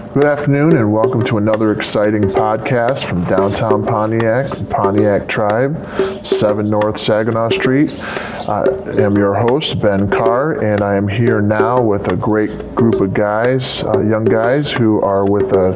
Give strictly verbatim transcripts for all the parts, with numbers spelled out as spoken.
Good afternoon and welcome to another exciting podcast from downtown Pontiac, Pontiac Tribe, seven North Saginaw Street. I am your host, Ben Carr, and I am here now with a great group of guys, uh, young guys who are with a,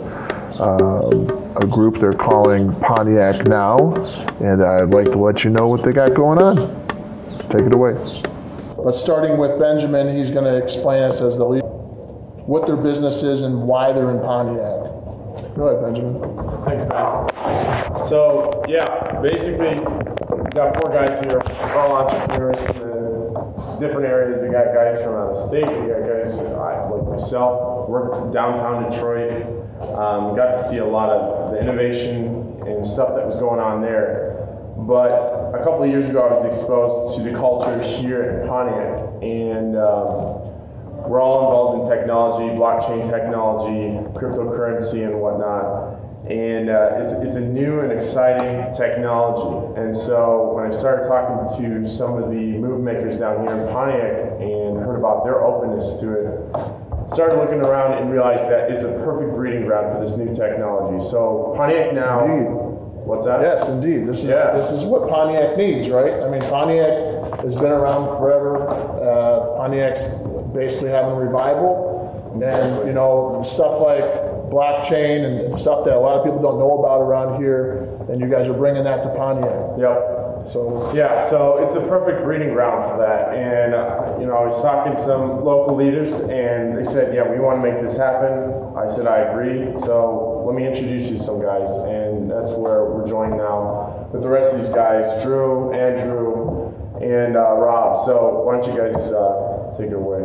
uh, a group they're calling Pontiac Now, and I'd like to let you know what they got going on. Take it away. But starting with Benjamin, he's going to explain us as the leader what their business is and why they're in Pontiac. Go ahead, Benjamin. Thanks, Ben. So, yeah, basically, we got four guys here. We're all entrepreneurs from the different areas. We got guys from out of state. We got guys uh, like myself, worked in downtown Detroit. Um, got to see a lot of the innovation and stuff that was going on there. But a couple of years ago, I was exposed to the culture here in Pontiac, and um, we're all involved in technology, blockchain technology, cryptocurrency, and whatnot. And uh, it's it's a new and exciting technology. And so when I started talking to some of the move makers down here in Pontiac and heard about their openness to it, started looking around and realized that it's a perfect breeding ground for this new technology. So Pontiac Now. Indeed. What's that? Yes, indeed. This is yeah. this is what Pontiac needs, right? I mean, Pontiac has been around forever. Uh, Pontiac's basically having a revival, exactly. And you know, stuff like blockchain and, and stuff that a lot of people don't know about around here, and you guys are bringing that to Pontiac. Yep. So yeah, so it's a perfect breeding ground for that. And uh, you know, I was talking to some local leaders, and they said, "Yeah, we want to make this happen." I said, "I agree." So let me introduce you to some guys, and that's where we're joined now with the rest of these guys: Drew, Andrew, and uh, Rob. So why don't you guys uh, take it away?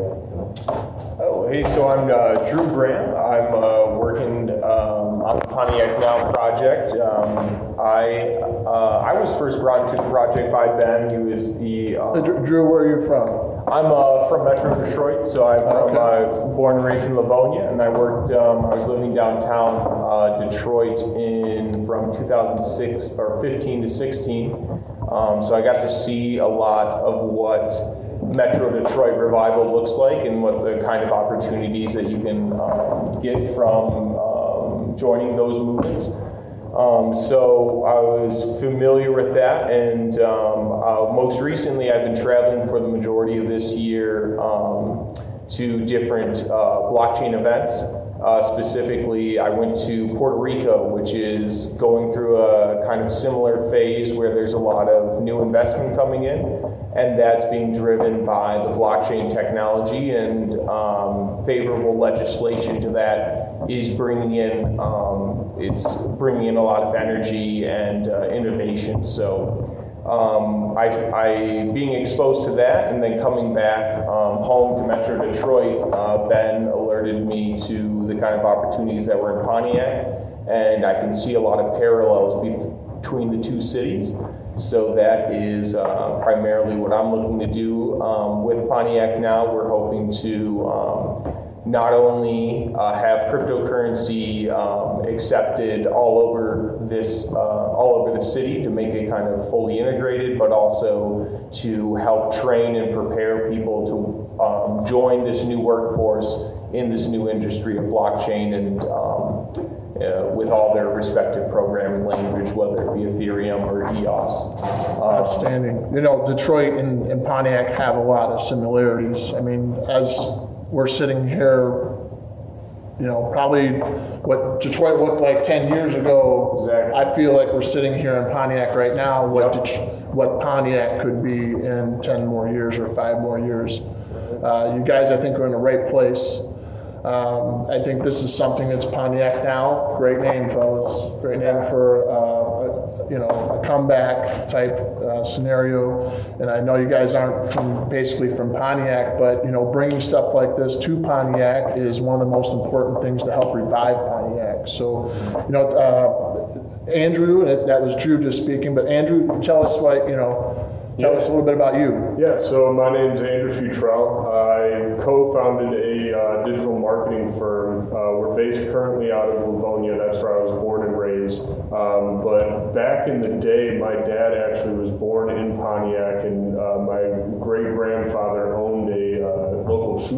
Oh, hey, so I'm uh, Drew Graham. I'm uh, working um, on the Pontiac Now project. Um, I uh, I was first brought into the project by Ben. He was the... Uh, Drew, where are you from? I'm uh, from Metro Detroit, so I'm from, okay. uh, born and raised in Livonia, and I worked, um, I was living downtown uh, Detroit in from two thousand six, or fifteen to sixteen. Um, so I got to see a lot of what Metro Detroit revival looks like and what the kind of opportunities that you can um, get from um, joining those movements. Um, so I was familiar with that, and um, uh, most recently I've been traveling for the majority of this year um, to different uh, blockchain events. Uh, specifically, I went to Puerto Rico, which is going through a kind of similar phase where there's a lot of new investment coming in, and that's being driven by the blockchain technology, and um, favorable legislation to that is bringing in, um, it's bringing in a lot of energy and uh, innovation. So um, I, I, being exposed to that and then coming back um, home to Metro Detroit, uh, Ben alerted me to the kind of opportunities that were in Pontiac, and I can see a lot of parallels be- between the two cities. So that is uh, primarily what I'm looking to do um, with Pontiac Now. We're hoping to um, not only uh, have cryptocurrency um, accepted all over this, uh, all over the city to make it kind of fully integrated, but also to help train and prepare people to um, join this new workforce in this new industry of blockchain, and um, uh, with all their respective programming language, whether it be Ethereum or E O S. Uh, Outstanding. You know, Detroit and, and Pontiac have a lot of similarities. I mean, as we're sitting here, you know, probably what Detroit looked like ten years ago, exactly. I feel like we're sitting here in Pontiac right now, what, yep. Det- what Pontiac could be in ten more years or five more years. Uh, you guys, I think, are in the right place. Um, I think this is something that's Pontiac Now. Great name, fellas. Great name for uh, a, you know, a comeback type uh, scenario. And I know you guys aren't from basically from Pontiac, but you know, bringing stuff like this to Pontiac is one of the most important things to help revive Pontiac. So, you know, uh, Andrew, that was Drew just speaking, but Andrew, tell us what you know. Tell yeah. us a little bit about you. Yeah, so my name is Andrew Futrell. I co-founded a uh, digital marketing firm. Uh, we're based currently out of Livonia. That's where I was born and raised. Um, but back in the day, my dad actually was born in Pontiac, and uh, my great-grandfather owned a uh, local shoe store,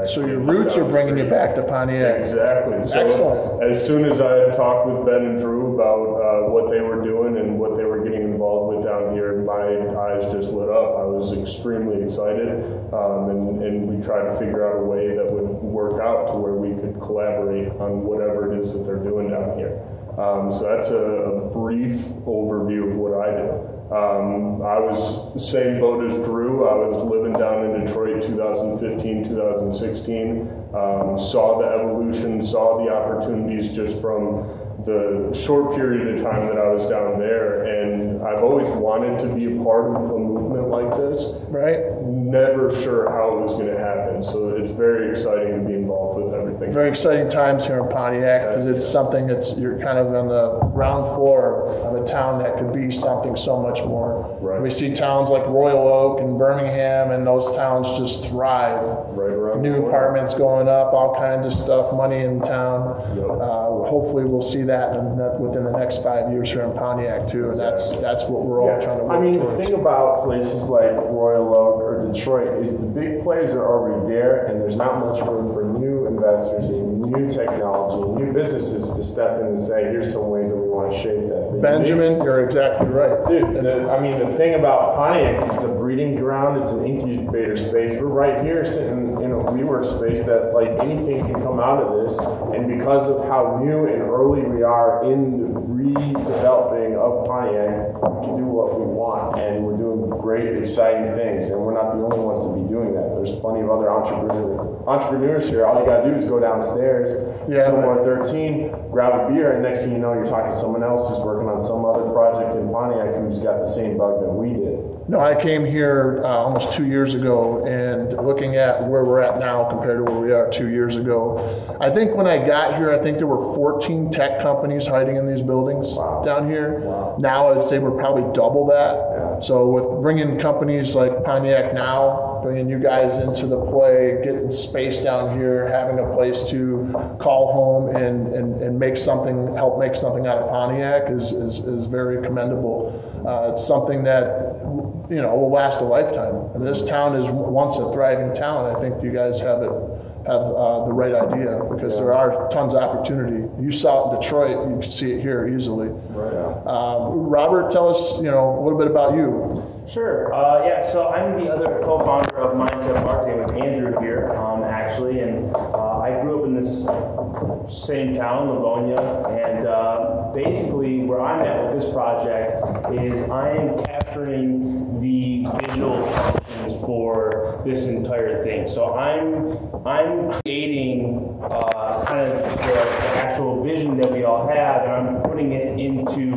back. So your roots are bringing you back to Pontiac. Exactly. So Excellent. as soon as I had talked with Ben and Drew about uh, what they were doing and what they were getting involved with down here, my eyes just lit up. I was extremely excited, um, and, and we tried to figure out a way that would work out to where we could collaborate on whatever it is that they're doing down here. Um, so that's a, a brief overview of what I do. Um, I was the same boat as Drew. I was living down in Detroit two thousand fifteen, two thousand sixteen, um, saw the evolution, saw the opportunities just from the short period of time that I was down there, and I've always wanted to be a part of a movement like this. Right. Never sure how it was going to happen, so it's very exciting to be involved with everything. Very exciting times here in Pontiac because it's something that's, you're kind of on the ground floor of a town that could be something so much more. Right. We see towns like Royal Oak and Birmingham, and those towns just thrive. Right around the New corner. apartments going up, all kinds of stuff, money in town. Yep. Uh, hopefully we'll see that in the, within the next five years here in Pontiac too, and that's that's what we're all Yeah. trying to work I mean, towards. the thing about places like Royal Oak or Detroit is the big players are already there, and there's not much room for new investors and new technology and new businesses to step in and say, here's some ways that we want to shape that. But Benjamin, you're exactly right. Dude, the, I mean, the thing about Pontiac is it's a breeding ground, it's an incubator space. We're right here sitting in a WeWork space that, like, anything can come out of this. And because of how new and early we are in the redeveloping of Pontiac, we can do what we want. And we're doing great, exciting things. And we're not the only ones to be doing that. There's plenty of other entrepreneurs, entrepreneurs here. All you got to do is go downstairs, Yeah, Fillmore thirteen, grab a beer, and next thing you know, you're talking to someone else who's working on some other project in Pontiac who's got the same bug that we did. No, I came here uh, almost two years ago, and looking at where we're at now compared to where we are two years ago, I think when I got here, I think there were fourteen tech companies hiding in these buildings Wow. down here. Wow. Now I'd say we're probably double that. Yeah. So with bringing companies like Pontiac Now, bringing you guys into the play, getting space down here, having a place to call home and, and, and make something, help make something out of Pontiac is, is, is very commendable. Uh, it's something that, you know, will last a lifetime. And this town is once a thriving town. I think you guys have it, have uh, the right idea because there are tons of opportunity. You saw it in Detroit, you can see it here easily. Right. Uh, Robert, tell us, you know, a little bit about you. Sure. Uh, yeah, so I'm the other co-founder of Mindset Marketing with Andrew here, um, actually, and uh, I grew up in this same town, Livonia, and uh, basically where I'm at with this project is I am capturing the visual functions for this entire thing. So I'm I'm creating uh, kind of the, the actual vision that we all have, and I'm putting it into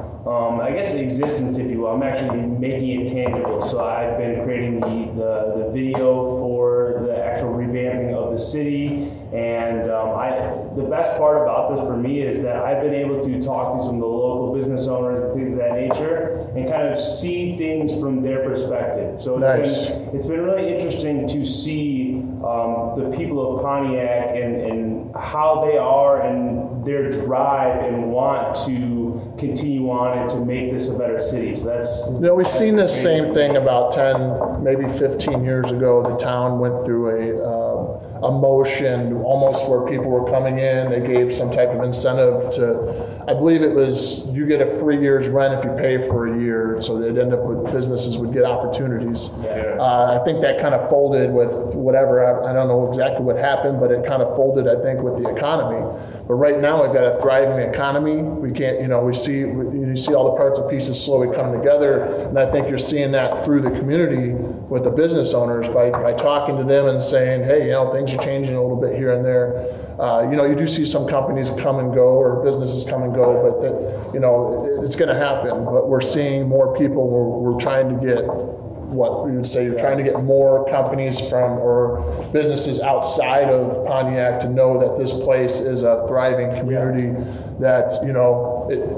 Um, I guess existence, if you will. I'm actually making it tangible. So I've been creating the, the, the video for the actual revamping of the city. And um, I, the best part about this for me is that I've been able to talk to some of the local business owners and things of that nature and kind of see things from their perspective. So it's, Nice. been, it's been really interesting to see um, the people of Pontiac and, and how they are and their drive and want to continue on and to make this a better city. So that's... You know, we've seen this same thing about ten, maybe fifteen years ago. The town went through a, uh, a motion almost where people were coming in. They gave some type of incentive to, I believe it was, you get a free year's rent if you pay for a year. So they'd end up with businesses would get opportunities. Yeah. Uh, I think that kind of folded with whatever, I, I don't know exactly what happened, but it kind of folded, I think, with the economy. But right now we've got a thriving economy. We can't, you know, we see, we, you see all the parts and pieces slowly coming together. And I think you're seeing that through the community with the business owners by, by talking to them and saying, hey, you know, things are changing a little bit here and there. Uh, you know, you do see some companies come and go or businesses come and go, but that, you know, it, it's going to happen. But we're seeing more people. We're, we're trying to get what we would say, you're trying to get more companies from or businesses outside of Pontiac to know that this place is a thriving community. That, you know, it,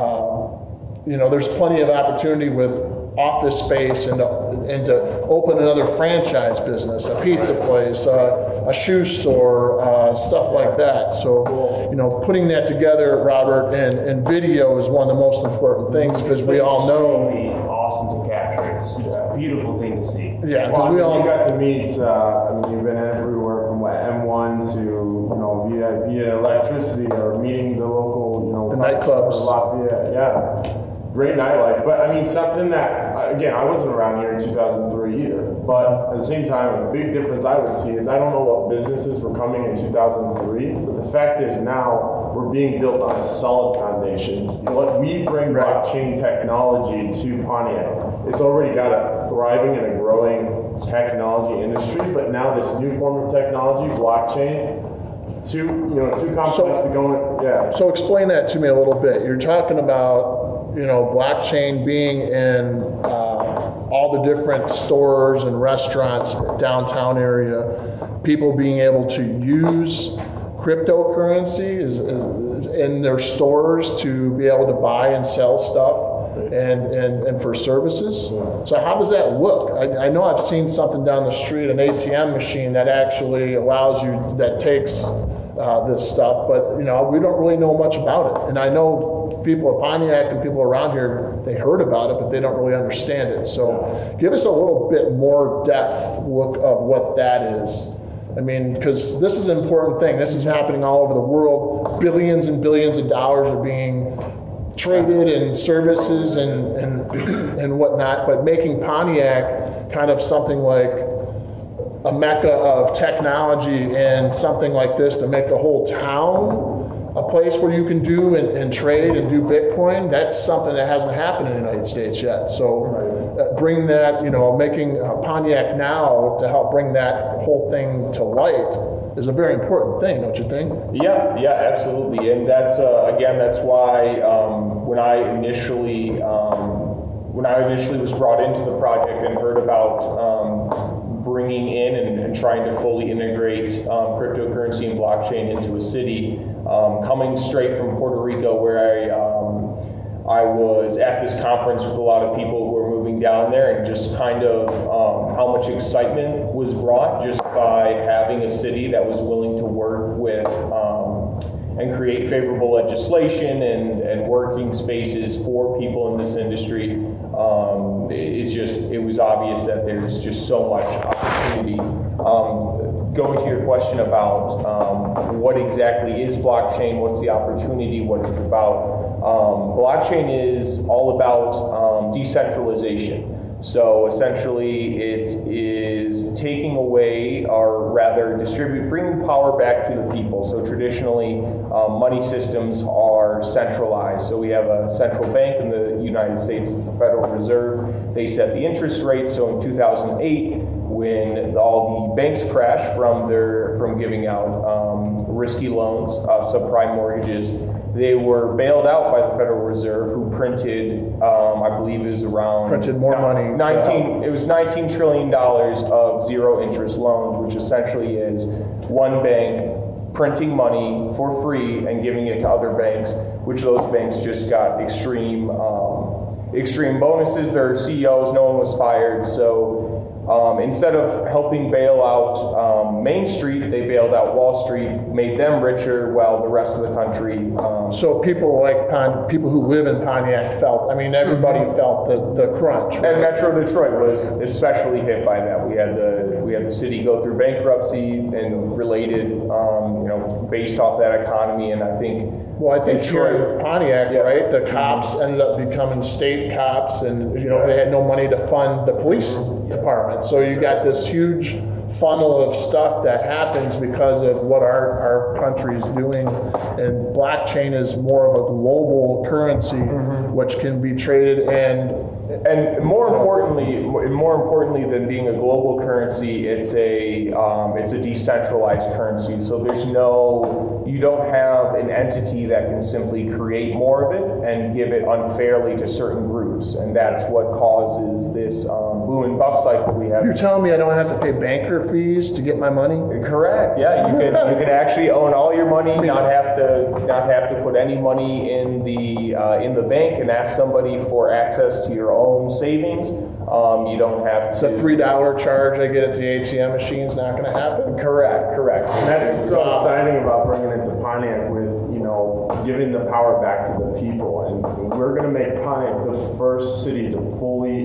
uh, you know, there's plenty of opportunity with office space and to, and to open another franchise business, a pizza place, uh, a shoe store, uh, stuff like that. So, you know, putting that together, Robert, and, and video is one of the most important things because we all know. Extremely awesome to capture. It's, it's a beautiful thing to see. Yeah, because Well, we you all. got to meet, uh, I mean, you've been everywhere from to, you know, via, via electricity or meeting the local, you know, The nightclubs. Lafayette, yeah. Great nightlife, but I mean something that, again, I wasn't around here in two thousand three either, but at the same time, a big difference I would see is I don't know what businesses were coming in two thousand three, but the fact is now we're being built on a solid foundation. What we bring blockchain technology to Pontiac, it's already got a thriving and a growing technology industry, but now this new form of technology, blockchain, too, you know, too complex So- to go in, yeah. So explain that to me a little bit. You're talking about, you know, blockchain being in uh, all the different stores and restaurants, downtown area, people being able to use cryptocurrency is, is in their stores to be able to buy and sell stuff and, and, and for services. So how does that look? I, I know I've seen something down the street, an A T M machine that actually allows you, that takes uh, this stuff, but you know, we don't really know much about it. And I know people at Pontiac and people around here, they heard about it, but they don't really understand it. So give us a little bit more depth look of what that is. I mean, because this is an important thing. This is happening all over the world. Billions and billions of dollars are being traded in services and, and, and whatnot, but making Pontiac kind of something like a mecca of technology and something like this to make the whole town a place where you can do and, and trade and do Bitcoin, that's something that hasn't happened in the United States yet. So uh, bring that, you know, making uh, Pontiac now to help bring that whole thing to light is a very important thing, don't you think? Yeah, yeah, absolutely. And that's, uh, again, that's why um, when I initially, um, when I initially was brought into the project and heard about um, bringing in and, and trying to fully integrate um, cryptocurrency and blockchain into a city, um, coming straight from Puerto Rico, where I um, I was at this conference with a lot of people who were moving down there, and just kind of um, how much excitement was brought just by having a city that was willing to work with um, and create favorable legislation and, and working spaces for people in this industry. Um, it, it's just, it was obvious that there's just so much opportunity. Um, going to your question about um, what exactly is blockchain, what's the opportunity, what it's about. Um, blockchain is all about um, decentralization. So essentially it is taking away, or rather distribute, bringing power back to the people. So traditionally um, money systems are centralized. So we have a central bank in the United States, it's the Federal Reserve. They set the interest rate. So in two thousand eight, when all the banks crashed from their from giving out um, risky loans, uh, subprime mortgages, they were bailed out by the Federal Reserve, who printed, um, I believe it was around Printed more money. nineteen. It was nineteen trillion dollars of zero interest loans, which essentially is one bank printing money for free and giving it to other banks, which those banks just got extreme, um, extreme bonuses. Their C E Os, no one was fired, so. Um, instead of helping bail out um, Main Street, they bailed out Wall Street, made them richer, while the rest of the country. Um, So people like Pon- people who live in Pontiac felt, I mean, everybody felt the, the crunch. Right? and Metro Detroit was especially hit by that. We had the we had the city go through bankruptcy and related, um, you know, based off that economy. And I think. Well, I think here Detroit- in Pontiac, Yeah. right, the cops ended up becoming state cops, and you know they had no money to fund the police department. So you got this huge funnel of stuff that happens because of what our, our country is doing. And blockchain is more of a global currency, mm-hmm. which can be traded and And more importantly, more importantly than being a global currency, it's a um, it's a decentralized currency. So there's no, you don't have an entity that can simply create more of it and give it unfairly to certain groups, and that's what causes this um, boom and bust cycle we have. you're telling me I don't have to pay banker fees to get my money? Correct. Yeah, you can you can actually own all your money, not have to not have to put any money in the uh, in the bank, and ask somebody for access to your own savings. Um, you don't have to. The three dollar charge I get at the A T M machine is not going to happen. Correct. Correct. And that's what's so exciting about bringing it to Pontiac, with, you know, giving the power back to the people. And we're going to make Pontiac the first city to fully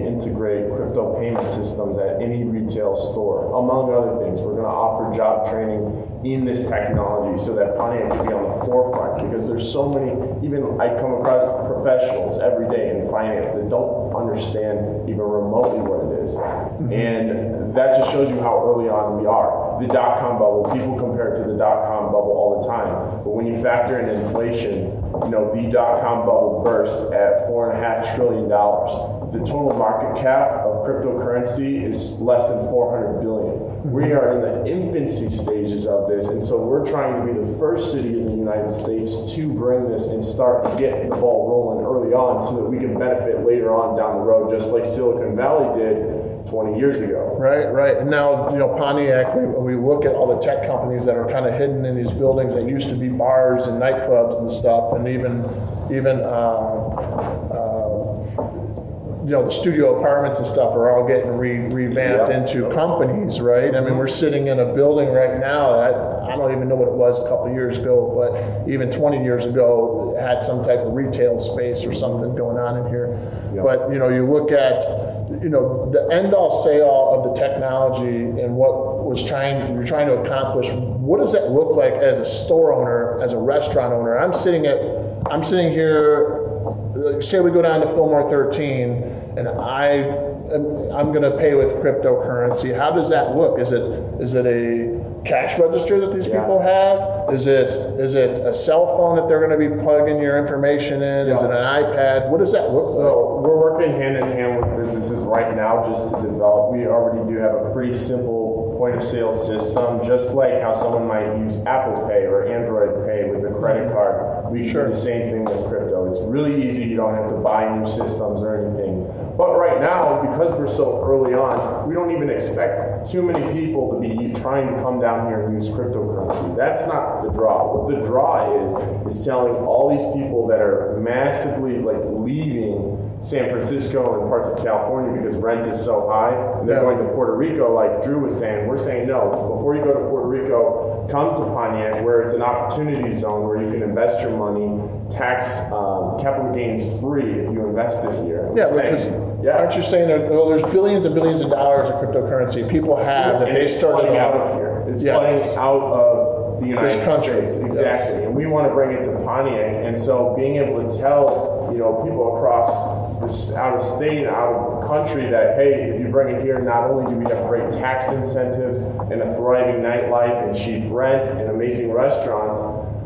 integrate crypto payment systems at any retail store. Among other things, we're going to offer job training in this technology so that Pontiac can be on the forefront, because there's so many, even I come across professionals every day in finance that don't understand even remotely what it is. Mm-hmm. And that just shows you how early on we are. The dot-com bubble, people compare it to the dot-com bubble all the time. But when you factor in inflation, you know, the dot-com bubble burst at four and a half trillion dollars. The total market cap of cryptocurrency is less than four hundred billion. We are in the infancy stages of this, and so we're trying to be the first city in the United States to bring this and start to get the ball rolling early on so that we can benefit later on down the road, just like Silicon Valley did twenty years ago. Right, right. And now, you know, Pontiac, when we look at all the tech companies that are kind of hidden in these buildings that used to be bars and nightclubs and stuff, and even, even, uh, uh, you know, the studio apartments and stuff are all getting re- revamped Yeah. into companies, right? I mean, we're sitting in a building right now that I don't even know what it was a couple of years ago, but even twenty years ago, it had some type of retail space or something going on in here. Yeah. But, you know, you look at, you know, the end-all say-all of the technology and what was trying, you're trying to accomplish. What does that look like as a store owner, as a restaurant owner? I'm sitting at, I'm sitting here. Say we go down to Fillmore thirteen, and I, am, I'm going to pay with cryptocurrency. How does that look? Is it is it a cash register that these Yeah. people have? Is it is it a cell phone that they're going to be plugging your information in? Is Yeah. it an iPad? What does that look like? So we're working hand in hand with businesses right now just to develop. We already do have a pretty simple point of sale system, just like how someone might use Apple Pay or Android Pay with a credit card. We Sure. do the same thing with crypto. It's really easy. You don't have to buy new systems or anything. But right now, because we're so early on, we don't even expect too many people to be trying to come down here and use cryptocurrency. That's not the draw. What the draw is, is telling all these people that are massively like leaving San Francisco and parts of California because rent is so high, and they're Yeah. going to Puerto Rico, like Drew was saying. We're saying no. Before you go to Puerto Rico, come to Pontiac, where it's an opportunity zone where you can invest your money, tax um, capital gains free if you invest it here. Yeah, We're saying- because yeah. aren't you saying that, well, there's billions and billions of dollars of cryptocurrency people have that And they it's started flooding out out of here. It's Yes. flooding out of the United This country. States. Exactly. Yes. And we want to bring it to Pontiac. And so being able to tell, you know, people across this out of state, out of country that, hey, if you bring it here, not only do we have great tax incentives and a thriving nightlife and cheap rent and amazing restaurants,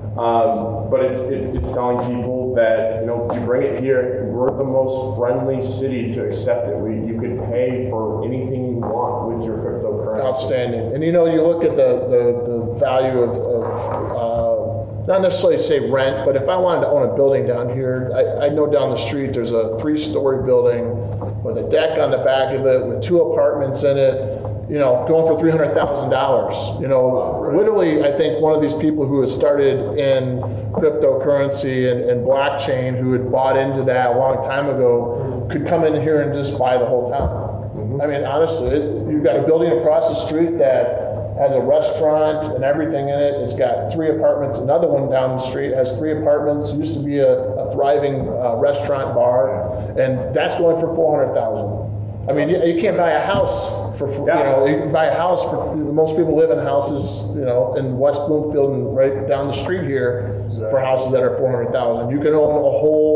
um, but it's, it's it's telling people that, you know, if you bring it here, we're the most friendly city to accept it. We, you could pay for anything you want with your cryptocurrency. outstanding. And you know, you look at the, the, the value of, of uh, not necessarily say rent, but if I wanted to own a building down here, I, I know down the street there's a three-story building with a deck on the back of it with two apartments in it, you know, going for three hundred thousand dollars. You know, Right. literally, I think one of these people who has started in cryptocurrency and, and blockchain, who had bought into that a long time ago, could come in here and just buy the whole town. I mean, honestly, it, you've got a building across the street that has a restaurant and everything in it. It's got three apartments. Another one down the street has three apartments. Used to be a, a thriving uh, restaurant bar, and that's going for four hundred thousand dollars. I mean, you, you can't buy a house for, for Yeah. you know, you can buy a house for, most people live in houses, you know, in West Bloomfield and right down the street here for houses that are four hundred thousand. You can own a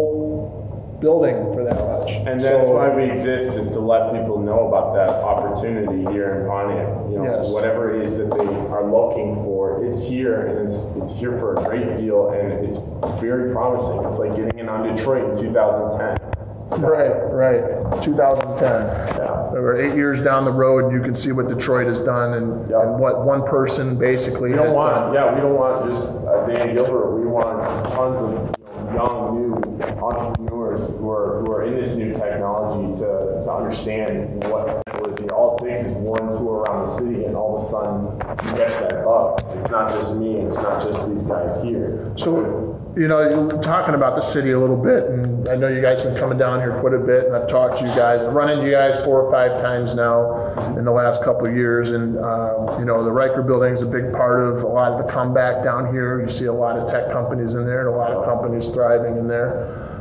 whole building for that much. And that's So- why we exist, is to let people know about that opportunity here in Pontiac. You know, Yes. whatever it is that they are looking for, it's here, and it's it's here for a great deal, and it's very promising. It's like getting in on Detroit in two thousand ten. Right, right. two thousand ten. Yeah. We were eight years down the road, and you can see what Detroit has done, and, Yeah. and what one person basically We has don't want, done. yeah, we don't want just uh, Dan Gilbert. We want tons of, you know, young, new entrepreneurs who are who are in this new technology to, to understand what is here. All it takes is one tour around the city, and all of a sudden you catch that bug. It's not just me, and it's not just these guys here. So, you know, you're talking about the city a little bit, and I know you guys have been coming down here quite a bit, and I've talked to you guys. I've run into you guys four or five times now in the last couple of years, and, uh, you know, the Riker Building is a big part of a lot of the comeback down here. You see a lot of tech companies in there and a lot of companies thriving in there.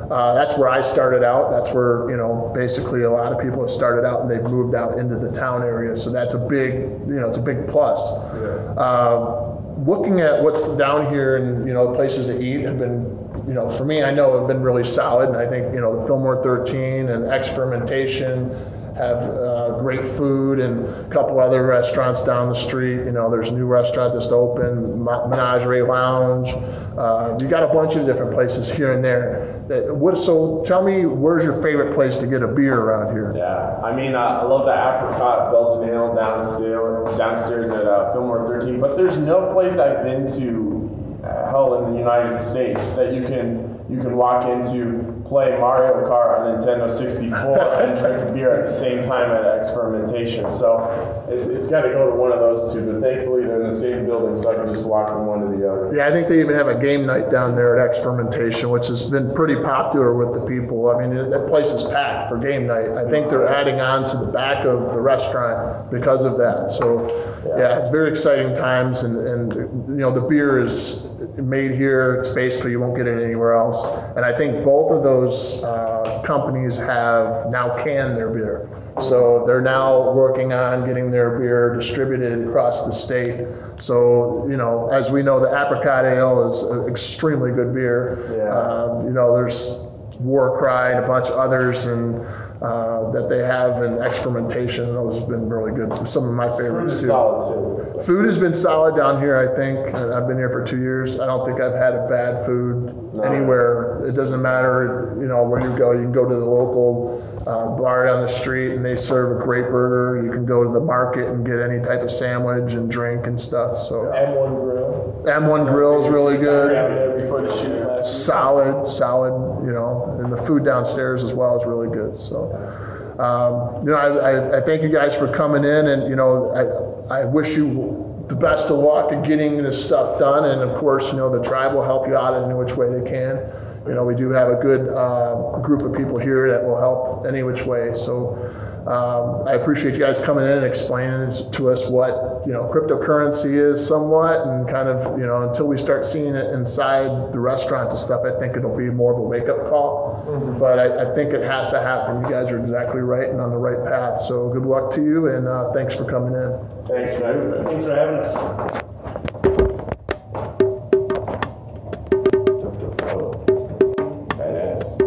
uh, that's where I started out. That's where, you know, basically a lot of people have started out and they've moved out into the town area. So that's a big, you know, it's a big plus. Yeah. Uh, looking at what's down here and, you know, places to eat have been, you know, for me, I know have been really solid. And I think, you know, the Fillmore thirteen and X Fermentation have uh, great food, and a couple other restaurants down the street. You know, there's a new restaurant just opened, Menagerie Lounge. Uh, you got a bunch of different places here and there. That, what, so tell me, where's your favorite place to get a beer around here? Yeah, I mean, uh, I love the Apricot Belgian Ale downstairs, downstairs at uh, Fillmore thirteen, but there's no place I've been to, uh, hell, in the United States that you can you can walk into, play Mario Kart on Nintendo sixty-four and drink a beer at the same time at X Fermentation. So it's, it's got to go to one of those two, but thankfully they're in the same building, so I can just walk from one to the other. Yeah, I think they even have a game night down there at X Fermentation, which has been pretty popular with the people. I mean, that place is packed for game night. I think they're adding on to the back of the restaurant because of that. So yeah, it's very exciting times, and, and you know, the beer is made here. It's basically, you won't get it anywhere else. And I think both of those uh, companies have now canned their beer. So they're now working on getting their beer distributed across the state. So, you know, as we know, the Apricot Ale is an extremely good beer. Yeah. Um, you know, there's Warcry and a bunch of others, and uh, that they have in X Fermentation. Those have been really good. Some of my favorites Food is too. solid too. Food has been solid down here, I think. And I've been here for two years. I don't think I've had a bad food No. anywhere. It doesn't matter, you know, where you go. You can go to the local uh, bar down the street and they serve a great burger. You can go to the market and get any type of sandwich and drink and stuff. So M one Grill. M one Grill is really good. Down there before the shoot last week. Solid, solid, you know, and the food downstairs as well is really good. So, um, you know, I, I, I thank you guys for coming in, and, you know, I, I wish you the best of luck in getting this stuff done. And of course, you know, the tribe will help you out in any which way they can. You know, we do have a good uh, group of people here that will help any which way. So um, I appreciate you guys coming in and explaining to us what, you know, cryptocurrency is somewhat, and kind of, you know, until we start seeing it inside the restaurants and stuff, I think it'll be more of a wake-up call. Mm-hmm. But I, I think it has to happen. You guys are exactly right and on the right path. So good luck to you, and uh, thanks for coming in. Thanks, man. Thanks for having us.